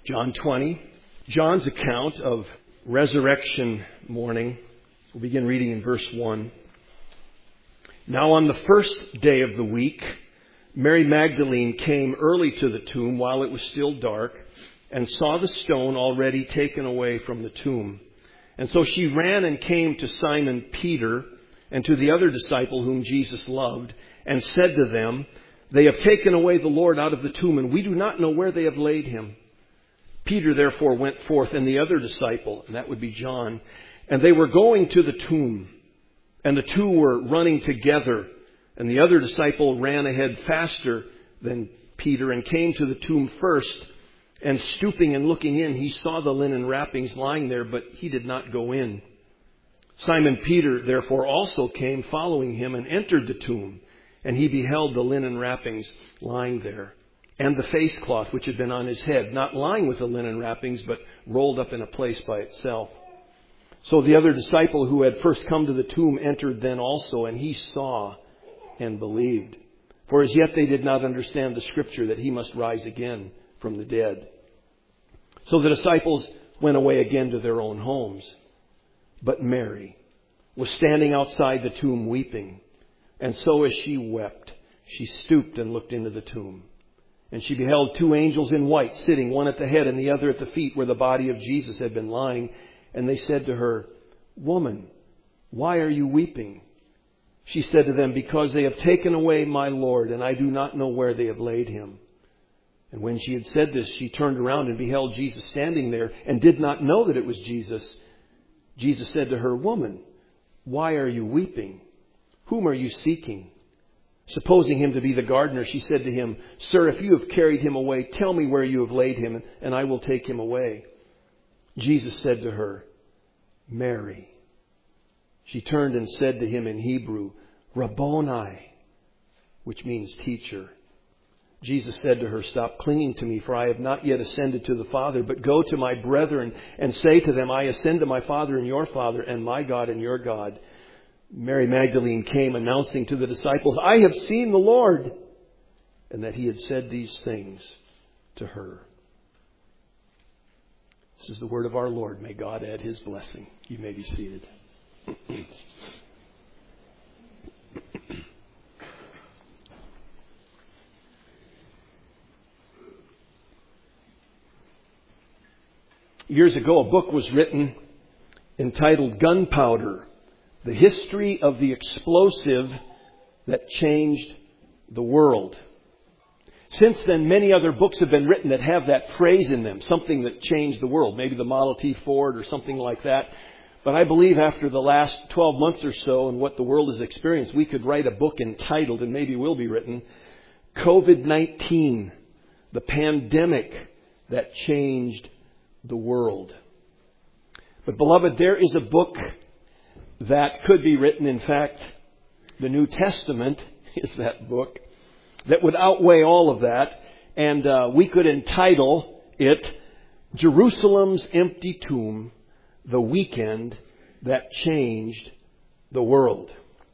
John 20, John's account of resurrection morning. We'll begin reading in verse 1. Now on the first day of the week, Mary Magdalene came early to the tomb while it was still dark and saw the stone already taken away from the tomb. And so she ran and came to Simon Peter and to the other disciple whom Jesus loved and said to them, "They have taken away the Lord out of the tomb, and we do not know where they have laid him." Peter therefore went forth and the other disciple, and that would be John, and they were going to the tomb. And the two were running together, and the other disciple ran ahead faster than Peter and came to the tomb first. And stooping and looking in, he saw the linen wrappings lying there, but he did not go in. Simon Peter therefore also came following him and entered the tomb. And he beheld the linen wrappings lying there, and the face cloth which had been on his head, not lying with the linen wrappings, but rolled up in a place by itself. So the other disciple who had first come to the tomb entered then also, and he saw and believed. For as yet they did not understand the scripture that he must rise again from the dead. So the disciples went away again to their own homes. But Mary was standing outside the tomb weeping. And so as she wept, she stooped and looked into the tomb. And she beheld two angels in white sitting, one at the head and the other at the feet where the body of Jesus had been lying. And they said to her, "Woman, why are you weeping?" She said to them, "Because they have taken away my Lord, and I do not know where they have laid him." And when she had said this, she turned around and beheld Jesus standing there and did not know that it was Jesus. Jesus said to her, "Woman, why are you weeping? Whom are you seeking?" Supposing him to be the gardener, she said to him, "Sir, if you have carried him away, tell me where you have laid him, and I will take him away." Jesus said to her, "Mary." She turned and said to him in Hebrew, "Rabboni," which means teacher. Jesus said to her, "Stop clinging to me, for I have not yet ascended to the Father, but go to my brethren and say to them, I ascend to my Father and your Father, and my God and your God." Mary Magdalene came announcing to the disciples, "I have seen the Lord," and that he had said these things to her. This is the word of our Lord. May God add his blessing. You may be seated. Years ago, a book was written entitled Gunpowder, The History of the Explosive That Changed the World. Since then, many other books have been written that have that phrase in them, something that changed the world, maybe the Model T Ford or something like that. But I believe after the last 12 months or so and what the world has experienced, we could write a book entitled, and maybe will be written, COVID-19, the pandemic that changed the world. But beloved, there is a book that could be written. In fact, the New Testament is that book that would outweigh all of that. And we could entitle it Jerusalem's Empty Tomb, the Weekend That Changed the World.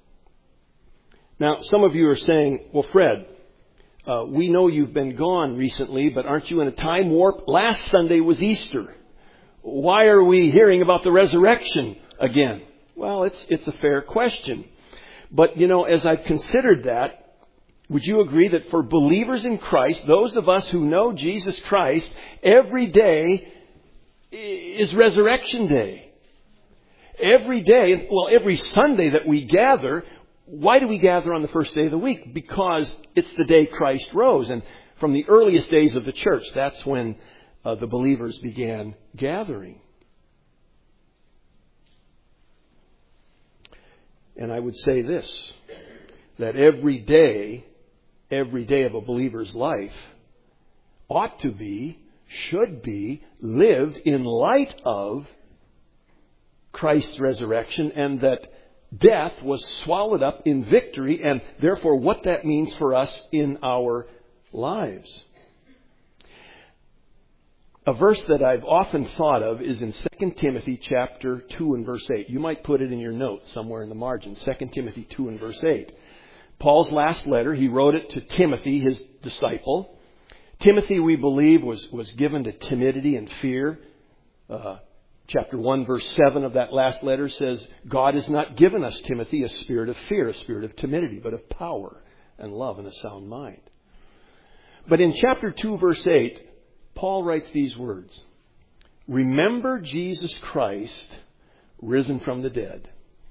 Now, some of you are saying, "Well, Fred, we know you've been gone recently, but aren't you in a time warp? Last Sunday was Easter. Why are we hearing about the resurrection again?" Well, it's a fair question. But, as I've considered that, would you agree that for believers in Christ, those of us who know Jesus Christ, every day is Resurrection Day? Every day, every Sunday that we gather, why do we gather on the first day of the week? Because it's the day Christ rose. And from the earliest days of the church, that's when the believers began gathering. And I would say this, that every day of a believer's life ought to be, should be, lived in light of Christ's resurrection, and that death was swallowed up in victory, and therefore what that means for us in our lives. A verse that I've often thought of is in 2 Timothy chapter 2 and verse 8. You might put it in your notes somewhere in the margin. 2 Timothy 2 and verse 8. Paul's last letter, he wrote it to Timothy, his disciple. Timothy, we believe, was given to timidity and fear. Chapter 1, verse 7 of that last letter says, God has not given us, Timothy, a spirit of fear, a spirit of timidity, but of power and love and a sound mind. But in chapter 2, verse 8, Paul writes these words, remember Jesus Christ, risen from the dead.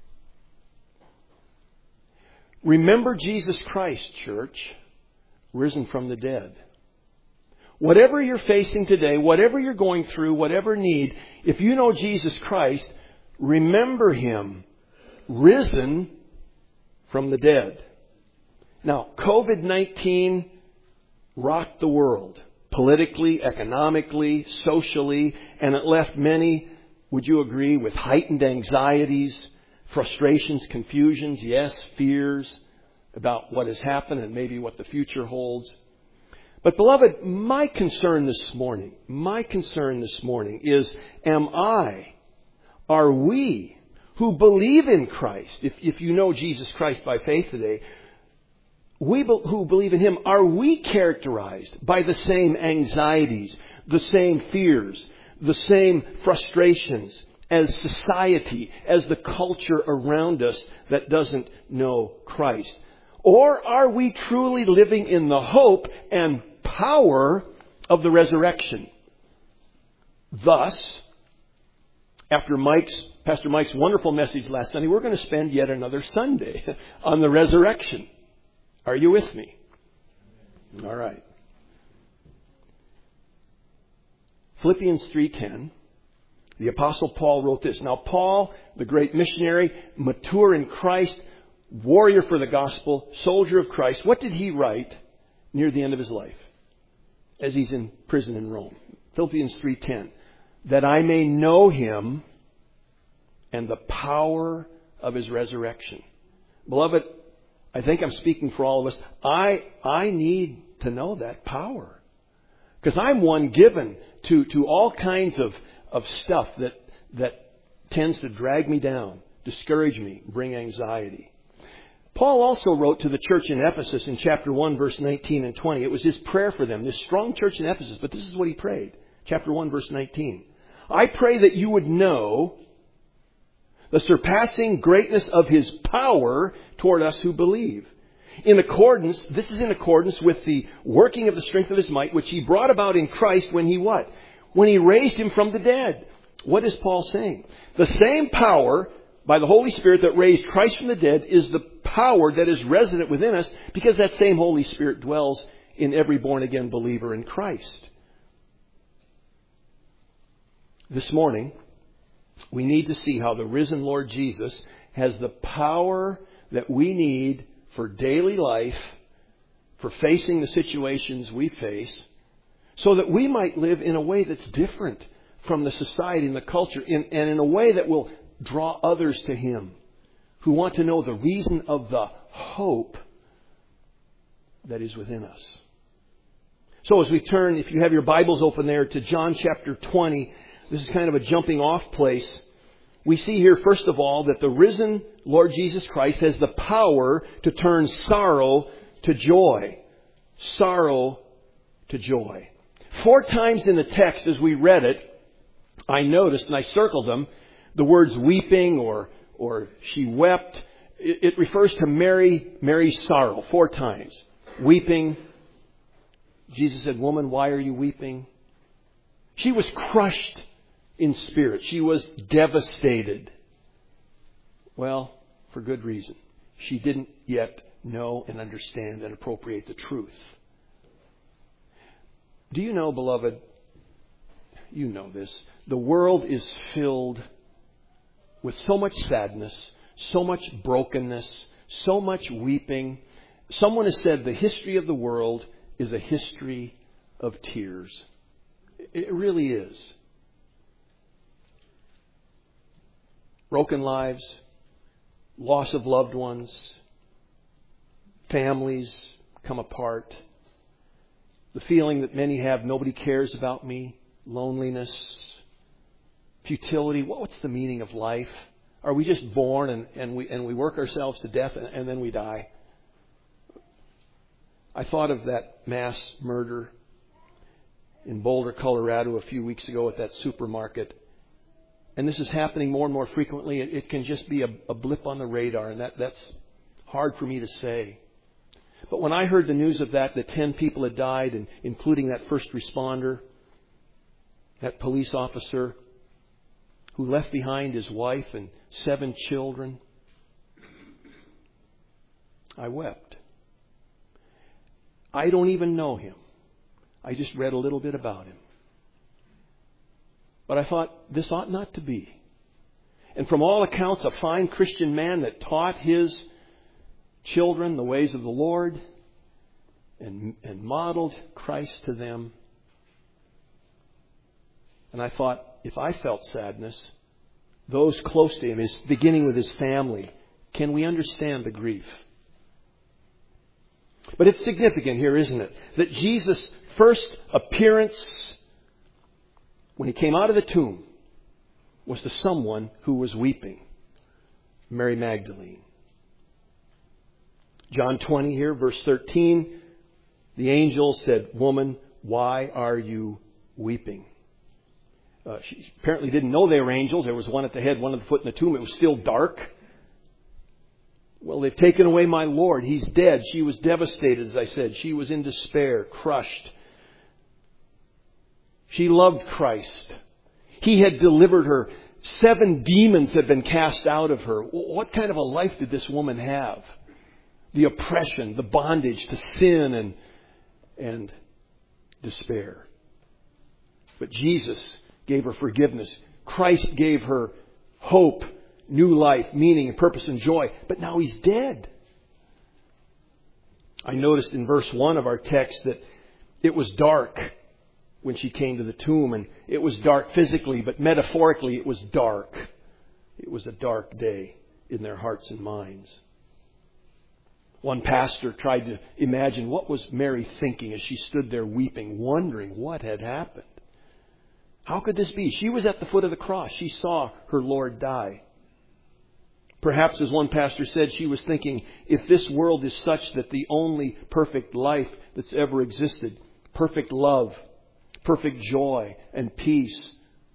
Remember Jesus Christ, church, risen from the dead. Whatever you're facing today, whatever you're going through, whatever need, if you know Jesus Christ, remember Him risen from the dead. Now, COVID-19 rocked the world, politically, economically, socially, and it left many, would you agree, with heightened anxieties, frustrations, confusions, yes, fears about what has happened and maybe what the future holds. But beloved, my concern this morning is, are we who believe in Christ, if you know Jesus Christ by faith today, who believe in Him, are we characterized by the same anxieties, the same fears, the same frustrations as society, as the culture around us that doesn't know Christ? Or are we truly living in the hope and power of the resurrection? Thus, after Pastor Mike's wonderful message last Sunday, we're going to spend yet another Sunday on the resurrection. Are you with me? All right. Philippians 3:10. The Apostle Paul wrote this. Now Paul, the great missionary, mature in Christ, warrior for the gospel, soldier of Christ, what did he write near the end of his life as he's in prison in Rome? Philippians 3:10. That I may know Him and the power of His resurrection. Beloved, I think I'm speaking for all of us. I need to know that power. Because I'm one given to all kinds of stuff that tends to drag me down, discourage me, bring anxiety. Paul also wrote to the church in Ephesus in chapter 1, verse 19 and 20. It was his prayer for them, this strong church in Ephesus. But this is what he prayed. Chapter 1, verse 19. I pray that you would know the surpassing greatness of His power toward us who believe. This is in accordance with the working of the strength of His might, which He brought about in Christ when He what? When He raised Him from the dead. What is Paul saying? The same power by the Holy Spirit that raised Christ from the dead is the power that is resident within us, because that same Holy Spirit dwells in every born-again believer in Christ. This morning, we need to see how the risen Lord Jesus has the power that we need for daily life, for facing the situations we face, so that we might live in a way that's different from the society and the culture, and in a way that will draw others to Him who want to know the reason of the hope that is within us. So as we turn, if you have your Bibles open there, to John chapter 20, this is kind of a jumping off place. We see here, first of all, that the risen Lord Jesus Christ has the power to turn sorrow to joy. Sorrow to joy. 4 times in the text as we read it, I noticed, and I circled them, the words weeping or she wept. It refers to Mary's sorrow 4 times. Weeping. Jesus said, woman, why are you weeping? She was crushed in spirit. She was devastated. Well, for good reason. She didn't yet know and understand and appropriate the truth. Do you know, beloved, you know this, the world is filled with so much sadness, so much brokenness, so much weeping. Someone has said the history of the world is a history of tears. It really is. Broken lives, loss of loved ones, families come apart. The feeling that many have, nobody cares about me, loneliness, futility. What's the meaning of life? Are we just born and we work ourselves to death and then we die? I thought of that mass murder in Boulder, Colorado a few weeks ago at that supermarket. And this is happening more and more frequently. It can just be a blip on the radar, and that's hard for me to say. But when I heard the news of that 10 people had died, and including that first responder, that police officer who left behind his wife and 7 children, I wept. I don't even know him. I just read a little bit about him. But I thought, this ought not to be. And from all accounts, a fine Christian man that taught his children the ways of the Lord and modeled Christ to them. And I thought, if I felt sadness, those close to him, beginning with his family, can we understand the grief? But it's significant here, isn't it? That Jesus' first appearance when he came out of the tomb was to someone who was weeping. Mary Magdalene. John 20 here, verse 13. The angel said, "Woman, why are you weeping?" She apparently didn't know they were angels. There was one at the head, one at the foot in the tomb. It was still dark. Well, they've taken away my Lord. He's dead. She was devastated, as I said. She was in despair, crushed. She loved Christ. He had delivered her. 7 demons had been cast out of her. What kind of a life did this woman have? The oppression, the bondage to sin and despair. But Jesus gave her forgiveness. Christ gave her hope, new life, meaning and purpose and joy. But now He's dead. I noticed in verse 1 of our text that it was dark when she came to the tomb. And it was dark physically, but metaphorically it was dark. It was a dark day in their hearts and minds. One pastor tried to imagine what was Mary thinking as she stood there weeping, wondering what had happened. How could this be? She was at the foot of the cross. She saw her Lord die. Perhaps, as one pastor said, she was thinking, if this world is such that the only perfect life that's ever existed, perfect love, perfect joy and peace,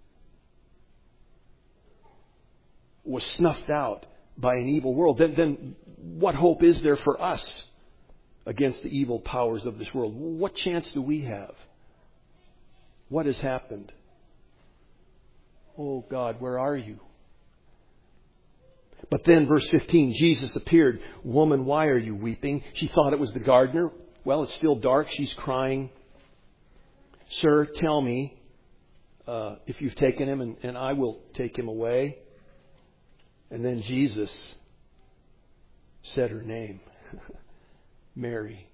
was snuffed out by an evil world, then what hope is there for us against the evil powers of this world? What chance do we have? What has happened? Oh God, where are you? But then, verse 15, Jesus appeared. Woman, why are you weeping? She thought it was the gardener. Well, it's still dark. She's crying. Sir, tell me if you've taken him, and I will take him away. And then Jesus said her name, Mary.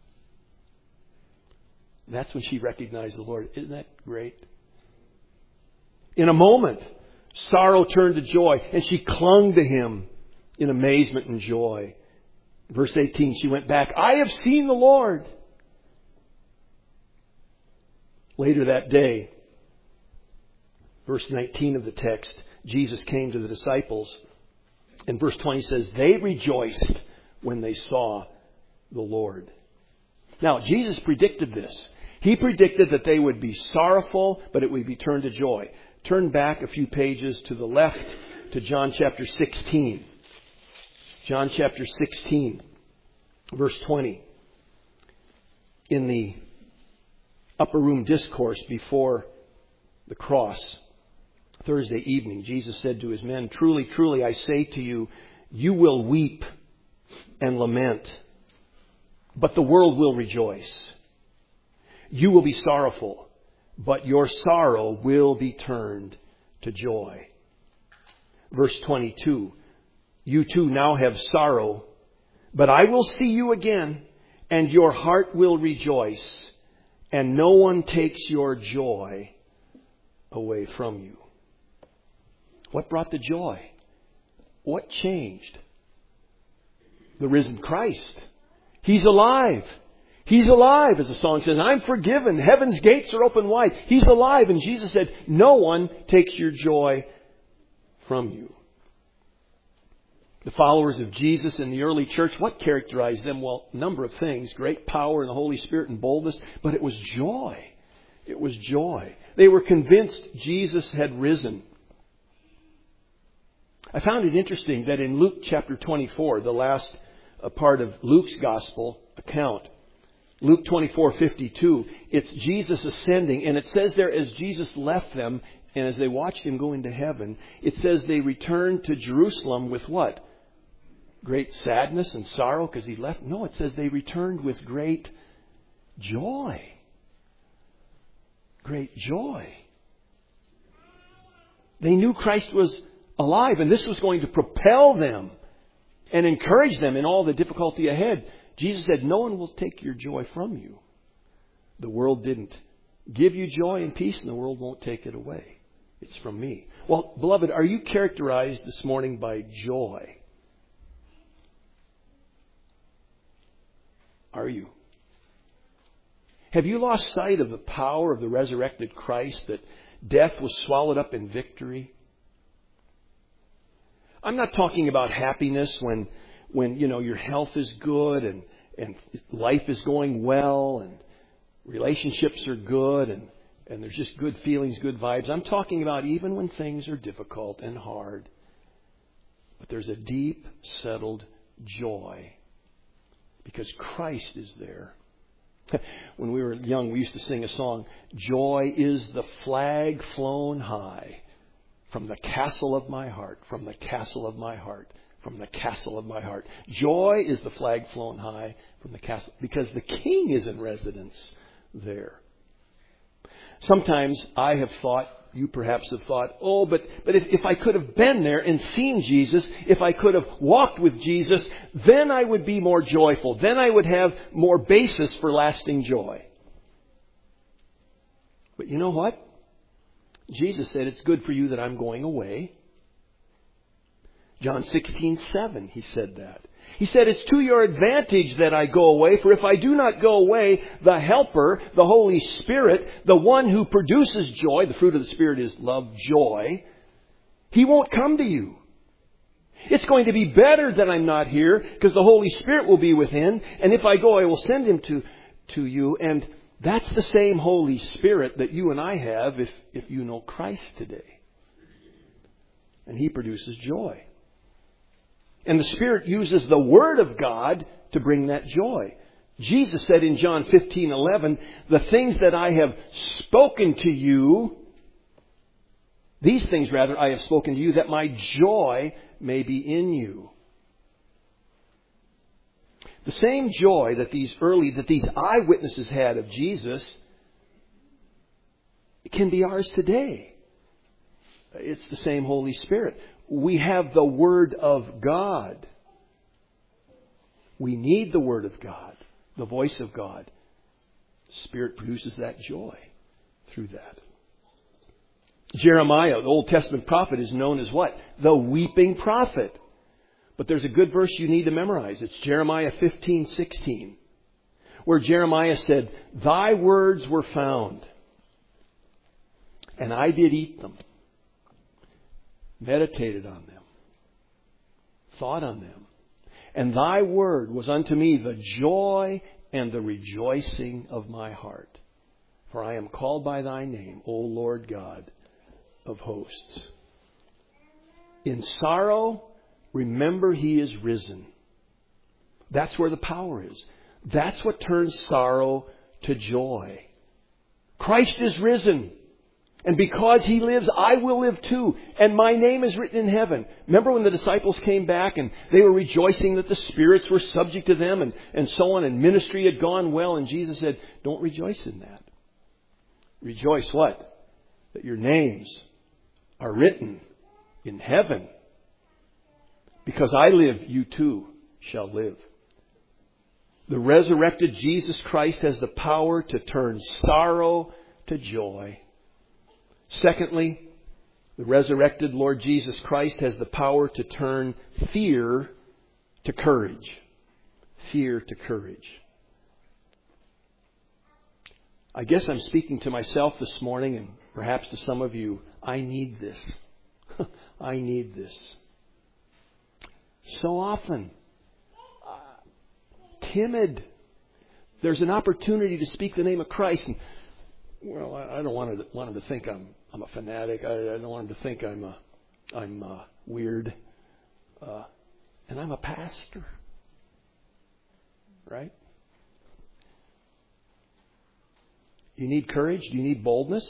That's when she recognized the Lord. Isn't that great? In a moment, sorrow turned to joy, and she clung to Him in amazement and joy. Verse 18, she went back, I have seen the Lord. Later that day, verse 19 of the text, Jesus came to the disciples. And verse 20 says, they rejoiced when they saw the Lord. Now, Jesus predicted this. He predicted that they would be sorrowful, but it would be turned to joy. Turn back a few pages to the left to John chapter 16. John chapter 16, verse 20. In the upper room discourse before the cross, Thursday evening, Jesus said to His men, truly, truly, I say to you, you will weep and lament, but the world will rejoice. You will be sorrowful, but your sorrow will be turned to joy. Verse 22, you too now have sorrow, but I will see you again, and your heart will rejoice, and no one takes your joy away from you. What brought the joy? What changed? The risen Christ. He's alive. He's alive, as the song says. I'm forgiven. Heaven's gates are open wide. He's alive. And Jesus said, no one takes your joy from you. The followers of Jesus in the early church, what characterized them? Well, a number of things. Great power in the Holy Spirit and boldness. But it was joy. It was joy. They were convinced Jesus had risen. I found it interesting that in Luke chapter 24, the last part of Luke's gospel account, Luke 24:52, it's Jesus ascending, and it says there as Jesus left them and as they watched him go into heaven, it says they returned to Jerusalem with what? Great sadness and sorrow because he left? No, it says they returned with great joy. Great joy. They knew Christ was alive, and this was going to propel them and encourage them in all the difficulty ahead. Jesus said, no one will take your joy from you. The world didn't give you joy and peace, and the world won't take it away. It's from me. Well, beloved, are you characterized this morning by joy? Are you? Have you lost sight of the power of the resurrected Christ, that death was swallowed up in victory? I'm not talking about happiness when your health is good and life is going well and relationships are good and there's just good feelings, good vibes. I'm talking about even when things are difficult and hard. But there's a deep, settled joy because Christ is there. When we were young, we used to sing a song, "Joy is the flag flown high from the castle of my heart, from the castle of my heart, from the castle of my heart." Joy is the flag flown high from the castle, because the King is in residence there. Sometimes I have thought, you perhaps have thought, but if I could have been there and seen Jesus, if I could have walked with Jesus, then I would be more joyful. Then I would have more basis for lasting joy. But you know what? Jesus said it's good for you that I'm going away. John 16:7, he said that. He said, it's to your advantage that I go away, for if I do not go away, the Helper, the Holy Spirit, the one who produces joy, the fruit of the Spirit is love, joy, he won't come to you. It's going to be better that I'm not here, because the Holy Spirit will be within, and if I go, I will send him to you, and that's the same Holy Spirit that you and I have if you know Christ today. And he produces joy. And the Spirit uses the Word of God to bring that joy. Jesus said in John 15:11, the things that I have spoken to you, these things rather I have spoken to you, that my joy may be in you. The same joy that these eyewitnesses had of Jesus, it can be ours today. It's the same Holy Spirit. We have the Word of God. We need the Word of God, the voice of God. The Spirit produces that joy through that. Jeremiah, the Old Testament prophet, is known as what? The weeping prophet. But there's a good verse you need to memorize. It's Jeremiah 15:16, where Jeremiah said, "Thy words were found, and I did eat them, meditated on them, thought on them. And thy word was unto me the joy and the rejoicing of my heart. For I am called by thy name, O Lord God of hosts." In sorrow, remember he is risen. That's where the power is. That's what turns sorrow to joy. Christ is risen. And because he lives, I will live too. And my name is written in heaven. Remember when the disciples came back and they were rejoicing that the spirits were subject to them and so on, and ministry had gone well. And Jesus said, don't rejoice in that. Rejoice what? That your names are written in heaven. Because I live, you too shall live. The resurrected Jesus Christ has the power to turn sorrow to joy. Secondly, the resurrected Lord Jesus Christ has the power to turn fear to courage. Fear to courage. I guess I'm speaking to myself this morning and perhaps to some of you. I need this. I need this. So often, timid. There's an opportunity to speak the name of Christ, and well, I don't want him to think I'm a fanatic. I don't want him to think I'm weird. And I'm a pastor. Right? You need courage? Do you need boldness?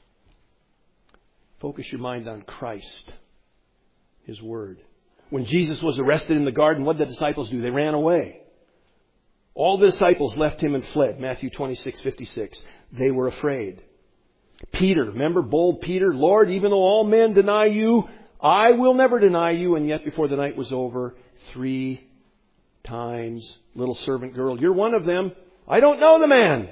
Focus your mind on Christ, His Word. When Jesus was arrested in the garden, what did the disciples do? They ran away. All the disciples left Him and fled. Matthew 26:56. They were afraid. Peter, remember bold Peter? Lord, even though all men deny you, I will never deny you. And yet before the night was over, 3 times, little servant girl, you're one of them. I don't know the man.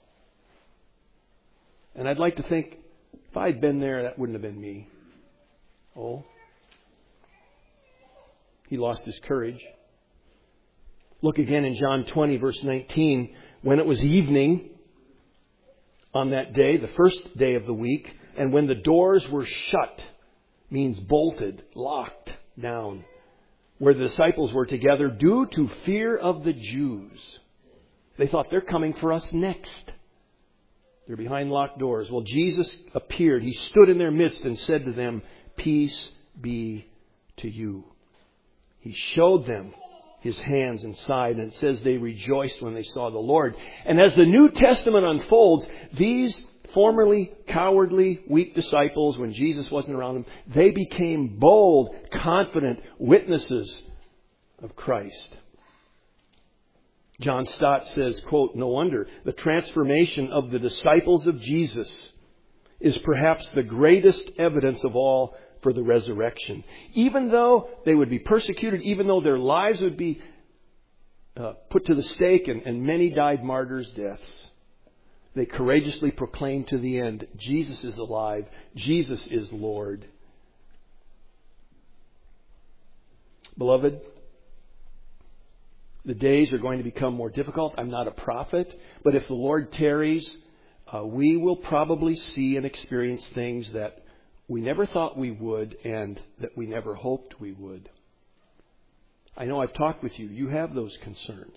And I'd like to think, if I'd been there, that wouldn't have been me. Oh. He lost his courage. Look again in John 20, verse 19. When it was evening on that day, the first day of the week, and when the doors were shut, means bolted, locked down, where the disciples were together due to fear of the Jews. They thought they're coming for us next. They're behind locked doors. Well, Jesus appeared. He stood in their midst and said to them, peace be to you. He showed them His hands and side, and it says they rejoiced when they saw the Lord. And as the New Testament unfolds, these formerly cowardly, weak disciples, when Jesus wasn't around them, they became bold, confident witnesses of Christ. John Stott says, quote, no wonder the transformation of the disciples of Jesus is perhaps the greatest evidence of all for the resurrection. Even though they would be persecuted, even though their lives would be put to the stake and many died martyrs' deaths, they courageously proclaimed to the end, Jesus is alive, Jesus is Lord. Beloved, the days are going to become more difficult. I'm not a prophet, but if the Lord tarries, we will probably see and experience things that we never thought we would and that we never hoped we would. I know I've talked with you. You have those concerns.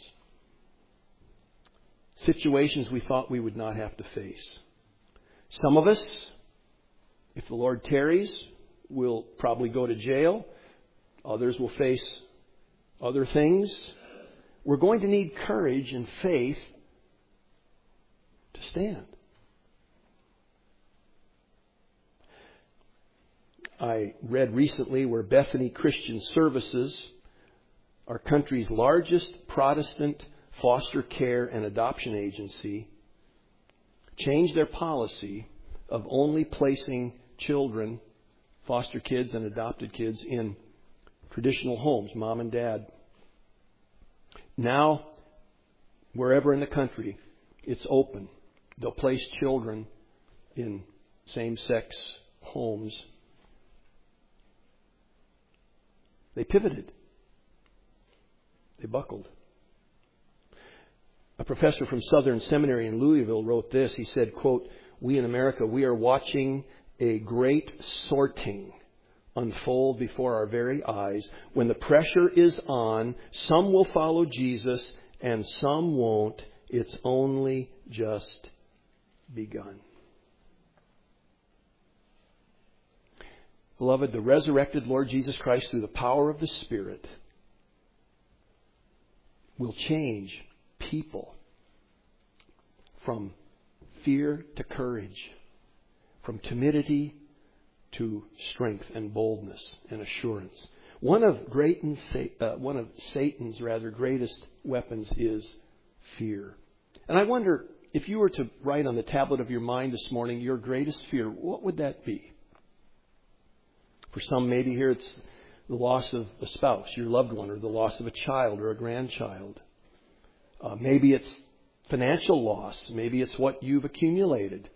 Situations we thought we would not have to face. Some of us, if the Lord tarries, will probably go to jail. Others will face other things. We're going to need courage and faith to stand. I read recently where Bethany Christian Services, our country's largest Protestant foster care and adoption agency, changed their policy of only placing children, foster kids and adopted kids, in traditional homes, mom and dad. Now, wherever in the country, it's open. They'll place children in same-sex homes. They pivoted. They buckled. A professor from Southern Seminary in Louisville wrote this. He said, quote, we in America, we are watching a great sorting unfold before our very eyes. When the pressure is on, some will follow Jesus and some won't. It's only just begun. Beloved, the resurrected Lord Jesus Christ, through the power of the Spirit, will change people from fear to courage, from timidity to strength and boldness and assurance. One of Satan's greatest weapons is fear. And I wonder, if you were to write on the tablet of your mind this morning your greatest fear, what would that be? For some, maybe here it's the loss of a spouse, your loved one, or the loss of a child or a grandchild. Maybe it's financial loss. Maybe it's what you've accumulated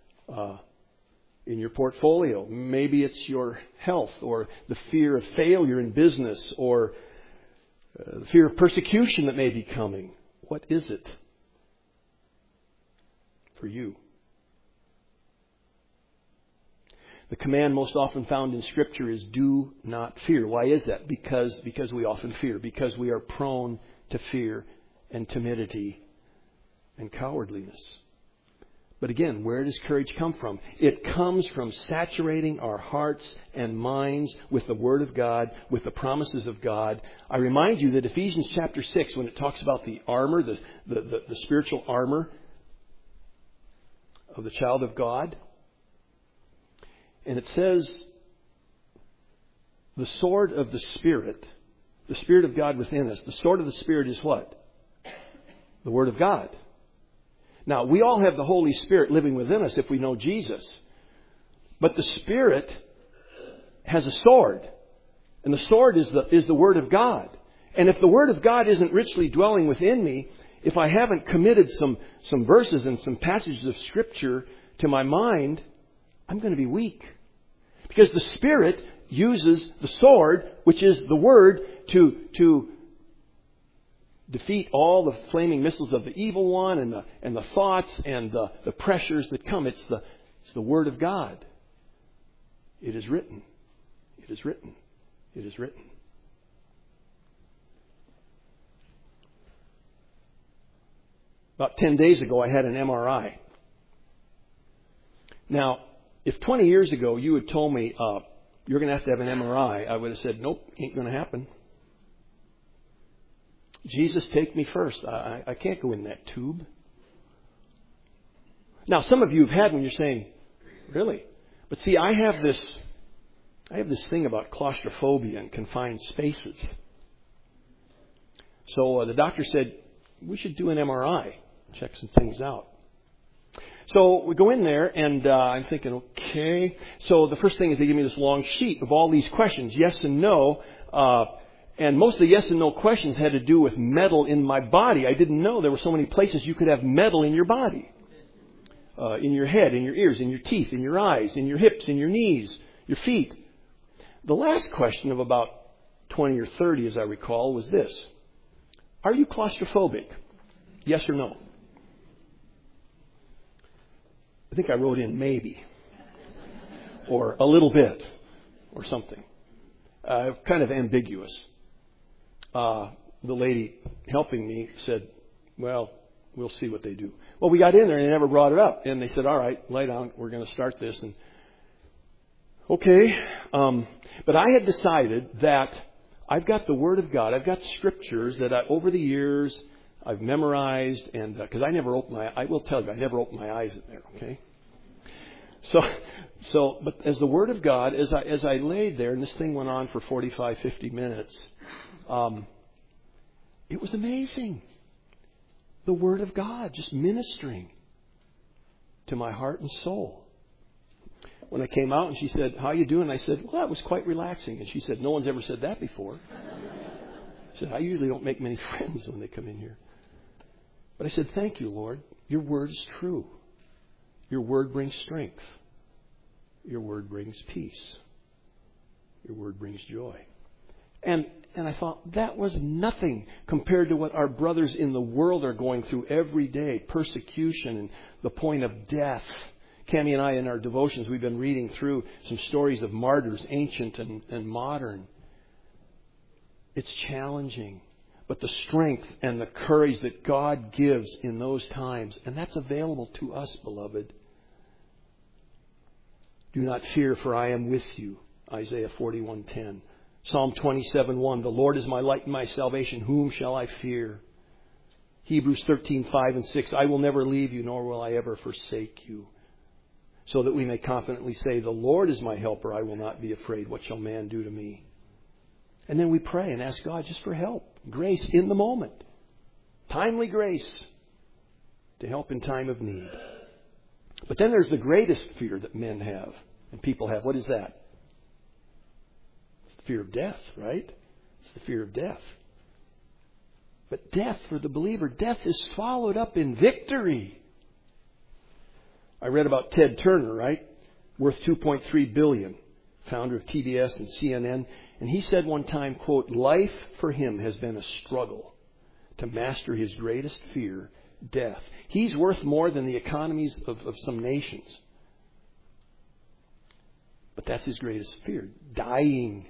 in your portfolio. Maybe it's your health, or the fear of failure in business, or the fear of persecution that may be coming. What is it for you? The command most often found in Scripture is do not fear. Why is that? Because we often fear. Because we are prone to fear and timidity and cowardliness. But again, where does courage come from? It comes from saturating our hearts and minds with the Word of God, with the promises of God. I remind you that Ephesians chapter 6, when it talks about the armor, the spiritual armor of the child of God, and it says, the sword of the Spirit of God within us. The sword of the Spirit is what? The Word of God. Now, we all have the Holy Spirit living within us if we know Jesus. But the Spirit has a sword. And the sword is the Word of God. And if the Word of God isn't richly dwelling within me, if I haven't committed some verses and some passages of Scripture to my mind, I'm going to be weak. Because the Spirit uses the sword, which is the Word, to defeat all the flaming missiles of the evil one and the thoughts and the pressures that come. It's the Word of God. It is written. It is written. It is written. About 10 days ago, I had an MRI. Now, if 20 years ago you had told me you're going to have an MRI, I would have said, nope, ain't going to happen. Jesus, take me first. I can't go in that tube. Now, some of you have had when you're saying, really? But see, I have this thing about claustrophobia and confined spaces. So the doctor said, we should do an MRI, check some things out. So we go in there, and I'm thinking, okay. So the first thing is they give me this long sheet of all these questions, yes and no. And most of the yes and no questions had to do with metal in my body. I didn't know there were so many places you could have metal in your body. In your head, in your ears, in your teeth, in your eyes, in your hips, in your knees, your feet. The last question of about 20 or 30, as I recall, was this. Are you claustrophobic? Yes or no? I think I wrote in maybe. Or a little bit. Or something. Kind of ambiguous. The lady helping me said, well, we'll see what they do. Well, we got in there and they never brought it up. And they said, all right, lay down. We're going to start this. And okay. But I had decided that I've got the Word of God. I've got scriptures that over the years I've memorized. And because I will tell you, I never opened my eyes in there. Okay. So, but as the Word of God, as I laid there, and this thing went on for 45, 50 minutes, it was amazing. The Word of God just ministering to my heart and soul. When I came out and she said, how you doing? I said, well, that was quite relaxing. And she said, no one's ever said that before. I said, I usually don't make many friends when they come in here. But I said, thank you, Lord. Your Word is true. Your Word brings strength. Your Word brings peace. Your Word brings joy. And I thought, that was nothing compared to what our brothers in the world are going through every day. Persecution and the point of death. Cammie and I, in our devotions, we've been reading through some stories of martyrs, ancient and modern. It's challenging. But the strength and the courage that God gives in those times, and that's available to us, beloved. Do not fear, for I am with you. Isaiah 41:10. Psalm 27:1. The Lord is my light and my salvation. Whom shall I fear? Hebrews 13:5 and 6. I will never leave you, nor will I ever forsake you. So that we may confidently say, the Lord is my helper. I will not be afraid. What shall man do to me? And then we pray and ask God just for help. Grace in the moment. Timely grace to help in time of need. But then there's the greatest fear that men have and people have. What is that? It's the fear of death, right? It's the fear of death. But death, for the believer, death is swallowed up in victory. I read about Ted Turner, right? Worth $2.3 billion. Founder of TBS and CNN. And he said one time, quote, life for him has been a struggle to master his greatest fear, death. He's worth more than the economies of some nations. But that's his greatest fear, dying.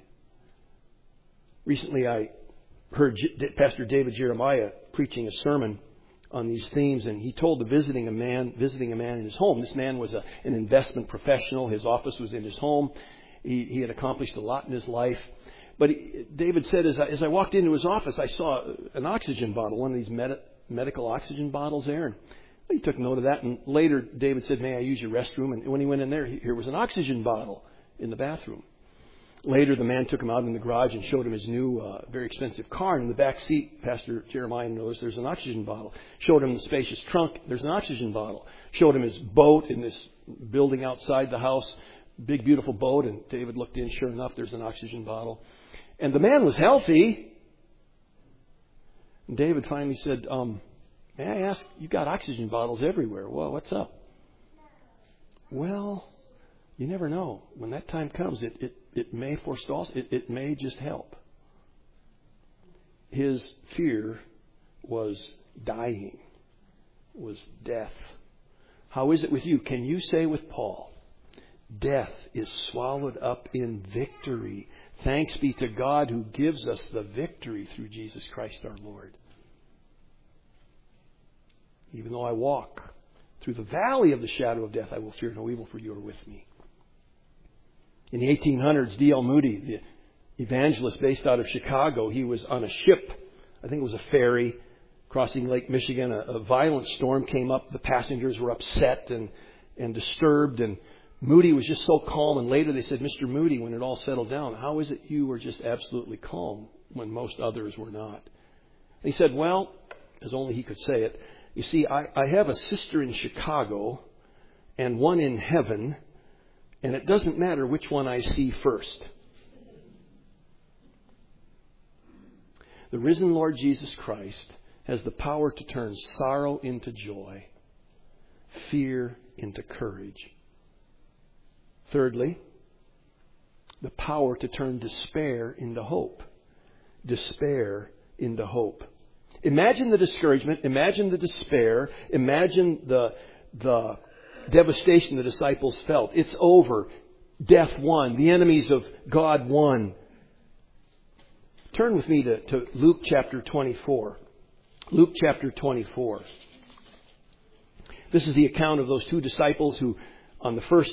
Recently I heard Pastor David Jeremiah preaching a sermon on these themes, and he told visiting a man in his home. This man was an investment professional. His office was in his home. He had accomplished a lot in his life. But David said, as I walked into his office, I saw an oxygen bottle, one of these medical oxygen bottles there. And he took note of that. And later, David said, "May I use your restroom?" And when he went in there, here was an oxygen bottle in the bathroom. Later, the man took him out in the garage and showed him his new, very expensive car. And in the back seat, Pastor Jeremiah noticed there's an oxygen bottle. Showed him the spacious trunk. There's an oxygen bottle. Showed him his boat in this building outside the house. Big, beautiful boat. And David looked in. Sure enough, there's an oxygen bottle. And the man was healthy. And David finally said, "May I ask, you got oxygen bottles everywhere. Well, what's up?" "Well, you never know. When that time comes, it may forestall. It may just help." His fear was dying, was death. How is it with you? Can you say with Paul, "Death is swallowed up in victory. Thanks be to God who gives us the victory through Jesus Christ our Lord. Even though I walk through the valley of the shadow of death, I will fear no evil, for you are with me." In the 1800s, D.L. Moody, the evangelist based out of Chicago, he was on a ship. I think it was a ferry crossing Lake Michigan. A violent storm came up. The passengers were upset and disturbed, and Moody was just so calm. And later they said, "Mr. Moody, when it all settled down, how is it you were just absolutely calm when most others were not?" And he said, "Well," as only he could say it, "you see, I have a sister in Chicago and one in heaven, and it doesn't matter which one I see first." The risen Lord Jesus Christ has the power to turn sorrow into joy, fear into courage. Thirdly, the power to turn despair into hope. Despair into hope. Imagine the discouragement. Imagine the despair. Imagine the devastation the disciples felt. It's over. Death won. The enemies of God won. Turn with me to Luke chapter 24. Luke chapter 24. This is the account of those two disciples who, on the first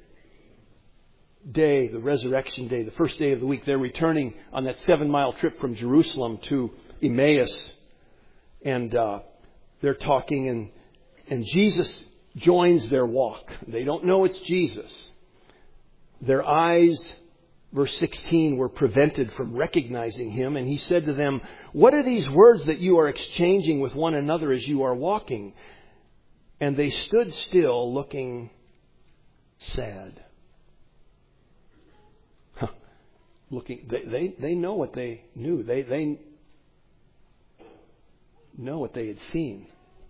day, the resurrection day, the first day of the week, they're returning on that 7-mile trip from Jerusalem to Emmaus. And they're talking, and Jesus joins their walk. They don't know it's Jesus. Their eyes, verse 16, were prevented from recognizing Him. And He said to them, "What are these words that you are exchanging with one another as you are walking?" And they stood still, looking sad. They know what they knew. They know what they had seen.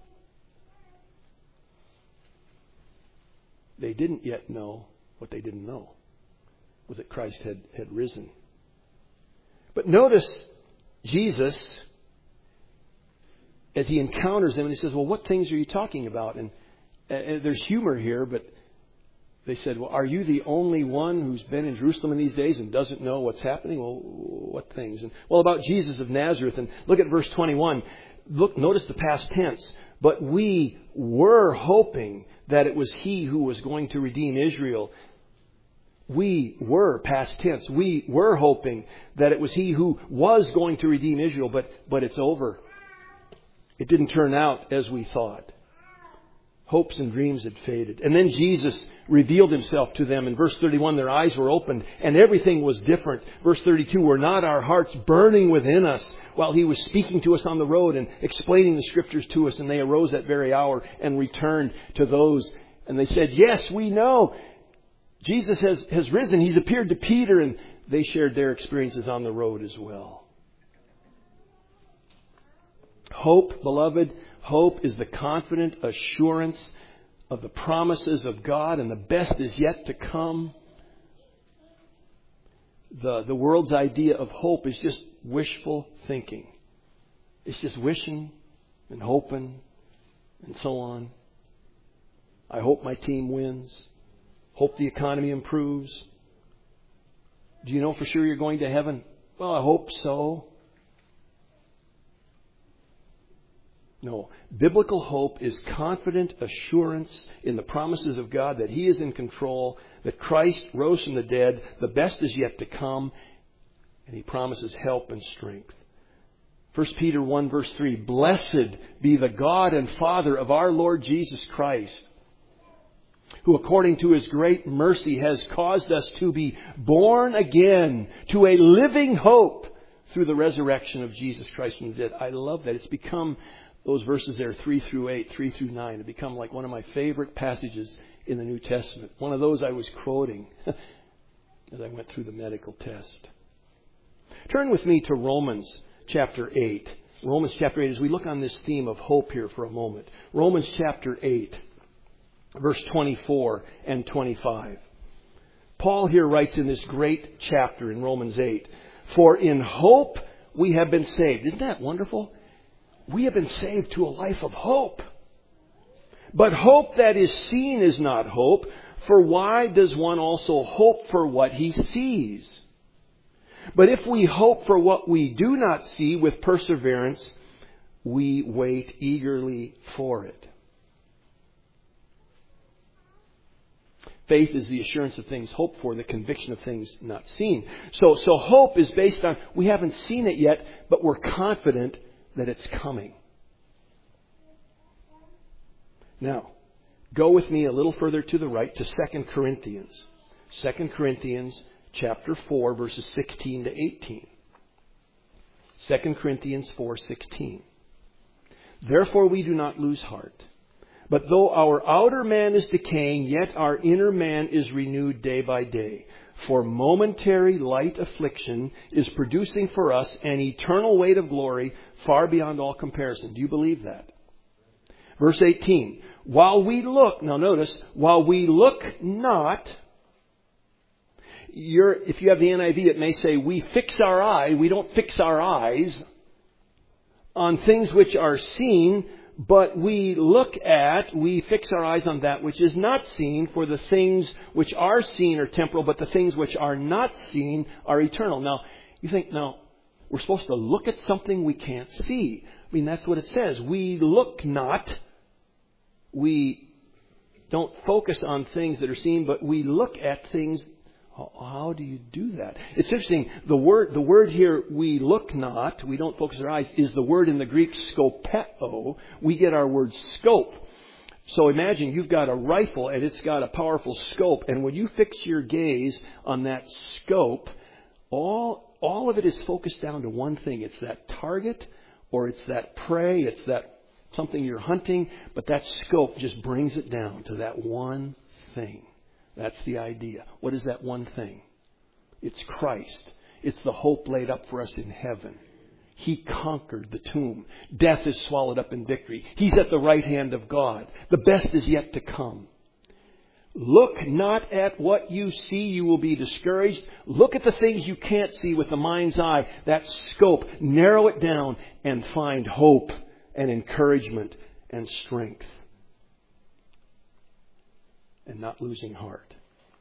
They didn't yet know what they didn't know, was that Christ had risen. But notice Jesus, as He encounters them, and He says, "Well, what things are you talking about?" And there's humor here, but they said, "Well, are you the only one who's been in Jerusalem in these days and doesn't know what's happening?" Well, what things? And well, about Jesus of Nazareth. And look at verse 21. Notice the past tense. "But we were hoping that it was He who was going to redeem Israel." We were, past tense. We were hoping that it was He who was going to redeem Israel, but it's over. It didn't turn out as we thought. Hopes and dreams had faded. And then Jesus revealed Himself to them. In verse 31, their eyes were opened and everything was different. Verse 32, "Were not our hearts burning within us while He was speaking to us on the road and explaining the Scriptures to us?" And they arose that very hour and returned to those. And they said, "Yes, we know. Jesus has risen. He's appeared to Peter." And they shared their experiences on the road as well. Hope, beloved, hope is the confident assurance of the promises of God, and the best is yet to come. The world's idea of hope is just wishful thinking. It's just wishing and hoping and so on. I hope my team wins. Hope the economy improves. Do you know for sure you're going to heaven? Well, I hope so. No. Biblical hope is confident assurance in the promises of God that He is in control, that Christ rose from the dead, the best is yet to come, and He promises help and strength. 1 Peter 1 verse 3, Blessed be the God and Father of our Lord Jesus Christ, who according to His great mercy has caused us to be born again to a living hope through the resurrection of Jesus Christ from the dead. I love that. It's become, those verses there, 3 through 8, 3 through 9, have become like one of my favorite passages in the New Testament. One of those I was quoting as I went through the medical test. Turn with me to Romans chapter 8. Romans chapter 8, as we look on this theme of hope here for a moment. Romans chapter 8, verse 24 and 25. Paul here writes in this great chapter in Romans 8, For in hope we have been saved. Isn't that wonderful? We have been saved to a life of hope. But hope that is seen is not hope, for why does one also hope for what he sees? But if we hope for what we do not see with perseverance, we wait eagerly for it. Faith is the assurance of things hoped for, the conviction of things not seen. So hope is based on, we haven't seen it yet, but we're confident that it's coming. Now, go with me a little further to the right to 2 Corinthians. 2 Corinthians chapter 4, verses 16 to 18. 2 Corinthians 4:16. Therefore we do not lose heart. But though our outer man is decaying, yet our inner man is renewed day by day. For momentary light affliction is producing for us an eternal weight of glory far beyond all comparison. Do you believe that? Verse 18. While we look, now notice, while we look not, if you have the NIV, it may say, we fix our eye, we don't fix our eyes on things which are seen, but we fix our eyes on that which is not seen, for the things which are seen are temporal, but the things which are not seen are eternal. Now, you think, we're supposed to look at something we can't see. I mean, that's what it says. We look not. We don't focus on things that are seen, but we look at things. How do you do that? It's interesting. The word here, we look not, we don't focus our eyes, is the word in the Greek skopeo. We get our word scope. So imagine you've got a rifle and it's got a powerful scope. And when you fix your gaze on that scope, all of it is focused down to one thing. It's that target, or it's that prey, it's that something you're hunting. But that scope just brings it down to that one thing. That's the idea. What is that one thing? It's Christ. It's the hope laid up for us in heaven. He conquered the tomb. Death is swallowed up in victory. He's at the right hand of God. The best is yet to come. Look not at what you see, you will be discouraged. Look at the things you can't see with the mind's eye. That scope, narrow it down and find hope and encouragement and strength. And not losing heart.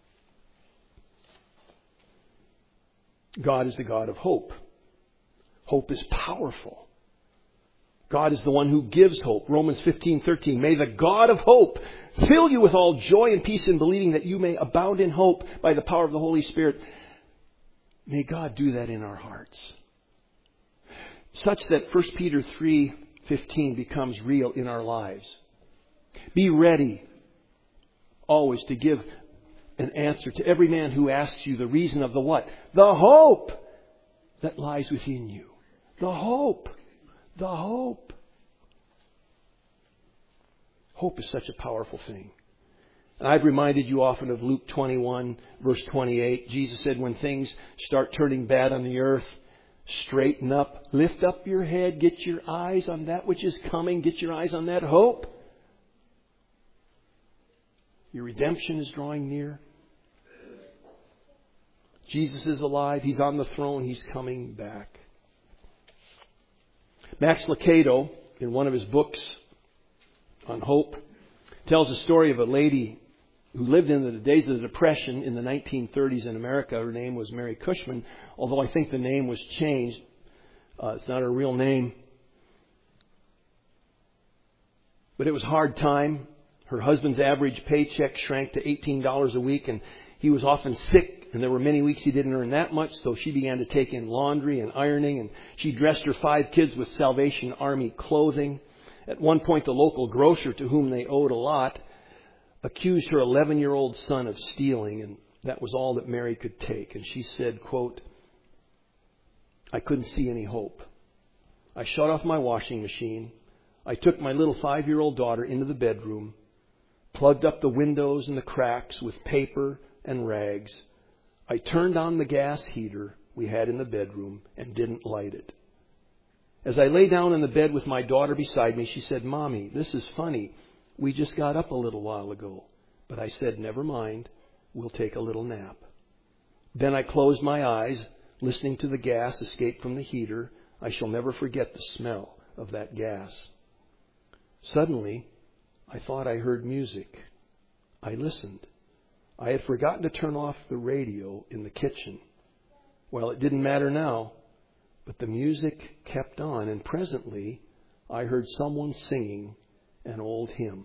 God is the God of hope. Hope is powerful. God is the one who gives hope. Romans 15:13. May the God of hope fill you with all joy and peace in believing, that you may abound in hope by the power of the Holy Spirit. May God do that in our hearts. Such that 1 Peter 3:15 becomes real in our lives. Be ready always to give an answer to every man who asks you the reason of the what? The hope that lies within you. The hope. The hope. Hope is such a powerful thing. And I've reminded you often of Luke 21, verse 28. Jesus said, when things start turning bad on the earth, straighten up, lift up your head, get your eyes on that which is coming, get your eyes on that hope. Your redemption is drawing near. Jesus is alive. He's on the throne. He's coming back. Max Lucado, in one of his books on hope, tells a story of a lady who lived in the days of the Depression in the 1930s in America. Her name was Mary Cushman, although I think the name was changed. It's not her real name. But it was a hard time. Her husband's average paycheck shrank to $18 a week, and he was often sick, and there were many weeks he didn't earn that much, so she began to take in laundry and ironing, and she dressed her 5 kids with Salvation Army clothing. At one point, the local grocer, to whom they owed a lot, accused her 11-year-old son of stealing, and that was all that Mary could take. And she said, quote, "I couldn't see any hope. I shut off my washing machine. I took my little 5-year-old daughter into the bedroom, plugged up the windows and the cracks with paper and rags. I turned on the gas heater we had in the bedroom and didn't light it. As I lay down in the bed with my daughter beside me, she said, 'Mommy, this is funny. We just got up a little while ago.' But I said, 'Never mind. We'll take a little nap.' Then I closed my eyes, listening to the gas escape from the heater. I shall never forget the smell of that gas. Suddenly, I thought I heard music. I listened. I had forgotten to turn off the radio in the kitchen. Well, it didn't matter now, but the music kept on, and presently I heard someone singing an old hymn."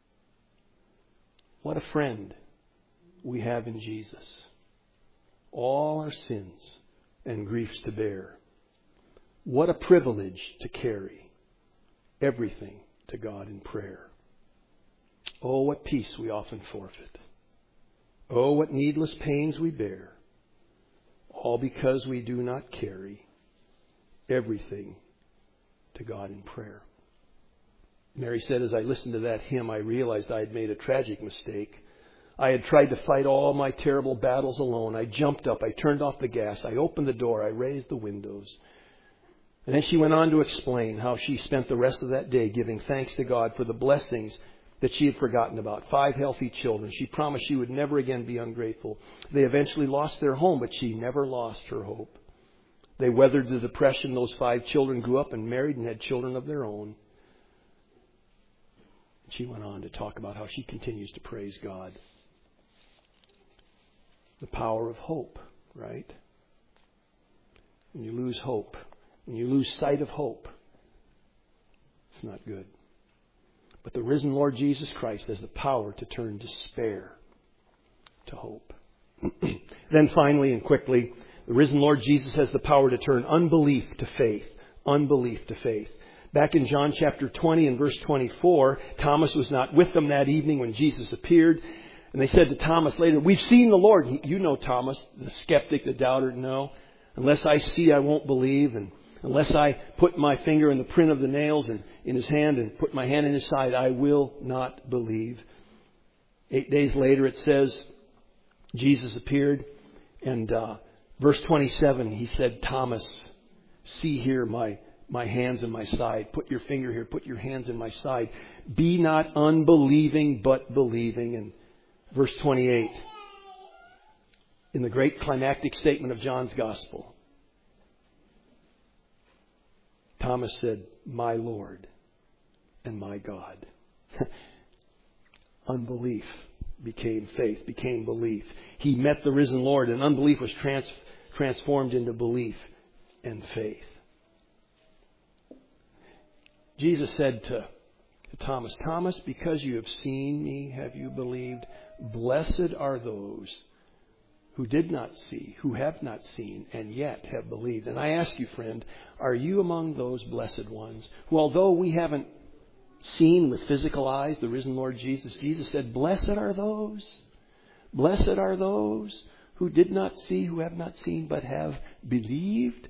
What a friend we have in Jesus. All our sins and griefs to bear. What a privilege to carry everything to God in prayer. Oh, what peace we often forfeit. Oh, what needless pains we bear. All because we do not carry everything to God in prayer. Mary said, as I listened to that hymn, I realized I had made a tragic mistake. I had tried to fight all my terrible battles alone. I jumped up. I turned off the gas. I opened the door. I raised the windows. And then she went on to explain how she spent the rest of that day giving thanks to God for the blessings that she had forgotten about. 5 healthy children. She promised she would never again be ungrateful. They eventually lost their home, but she never lost her hope. They weathered the depression. Those 5 children grew up and married and had children of their own. She went on to talk about how she continues to praise God. The power of hope, right? When you lose hope, when you lose sight of hope, it's not good. But the risen Lord Jesus Christ has the power to turn despair to hope. Then finally and quickly, the risen Lord Jesus has the power to turn unbelief to faith. Unbelief to faith. Back in John chapter 20 and verse 24, Thomas was not with them that evening when Jesus appeared. And they said to Thomas later, "We've seen the Lord." You know Thomas, the skeptic, the doubter. "No, unless I see, I won't believe. And unless I put my finger in the print of the nails and in his hand and put my hand in his side, I will not believe." 8 days later, it says, Jesus appeared. And verse 27, he said, "Thomas, see here my hands and my side. Put your finger here. Put your hands in my side. Be not unbelieving, but believing." And verse 28, in the great climactic statement of John's Gospel, Thomas said, "My Lord and my God." Unbelief became faith, became belief. He met the risen Lord, and unbelief was transformed into belief and faith. Jesus said to Thomas, "Thomas, because you have seen me, have you believed? Blessed are those who did not see, who have not seen, and yet have believed." And I ask you, friend, are you among those blessed ones who, although we haven't seen with physical eyes the risen Lord Jesus, Jesus said, "Blessed are those who did not see, who have not seen, but have believed"?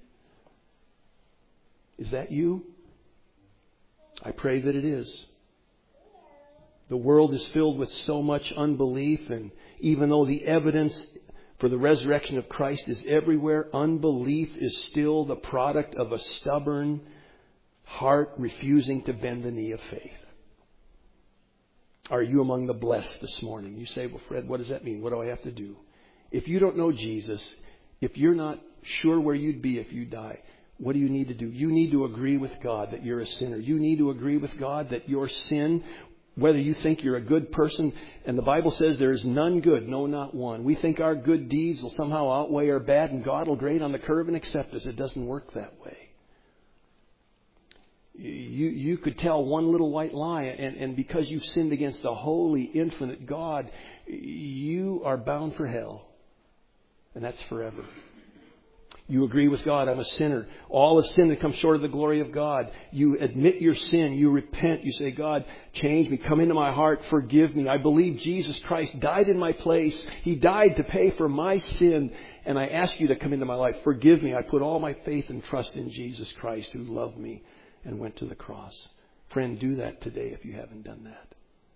Is that you? I pray that it is. The world is filled with so much unbelief, and even though the evidence for the resurrection of Christ is everywhere, unbelief is still the product of a stubborn heart refusing to bend the knee of faith. Are you among the blessed this morning? You say, "Well, Fred, what does that mean? What do I have to do?" If you don't know Jesus, if you're not sure where you'd be if you die, what do you need to do? You need to agree with God that you're a sinner. You need to agree with God that your sin, whether you think you're a good person, and the Bible says there is none good, no, not one. We think our good deeds will somehow outweigh our bad, and God will grade on the curve and accept us. It doesn't work that way. You could tell one little white lie, and because you've sinned against a holy, infinite God, you are bound for hell. And that's forever. You agree with God, I'm a sinner. All have sinned and come short of the glory of God. You admit your sin. You repent. You say, God, change me. Come into my heart. Forgive me. I believe Jesus Christ died in my place. He died to pay for my sin. And I ask you to come into my life. Forgive me. I put all my faith and trust in Jesus Christ who loved me and went to the cross. Friend, do that today if you haven't done that.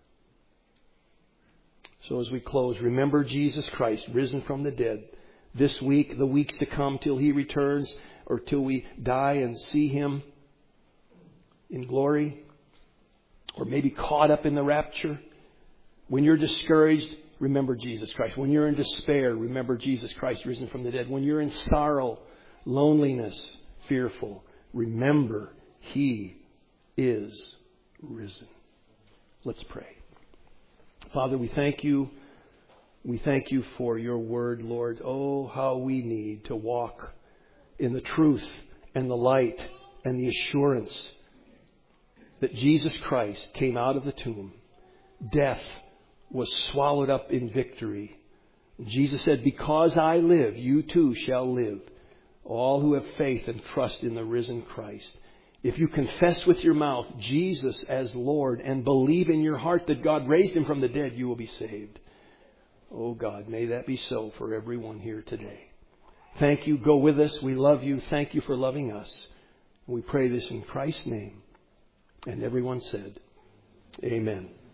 So as we close, remember Jesus Christ, risen from the dead. This week, the weeks to come till He returns, or till we die and see Him in glory, or maybe caught up in the rapture. When you're discouraged, remember Jesus Christ. When you're in despair, remember Jesus Christ risen from the dead. When you're in sorrow, loneliness, fearful, remember He is risen. Let's pray. Father, we thank you. We thank you for your word, Lord. Oh, how we need to walk in the truth and the light and the assurance that Jesus Christ came out of the tomb. Death was swallowed up in victory. Jesus said, because I live, you too shall live. All who have faith and trust in the risen Christ. If you confess with your mouth Jesus as Lord and believe in your heart that God raised Him from the dead, you will be saved. Oh God, may that be so for everyone here today. Thank you. Go with us. We love you. Thank you for loving us. We pray this in Christ's name. And everyone said, Amen.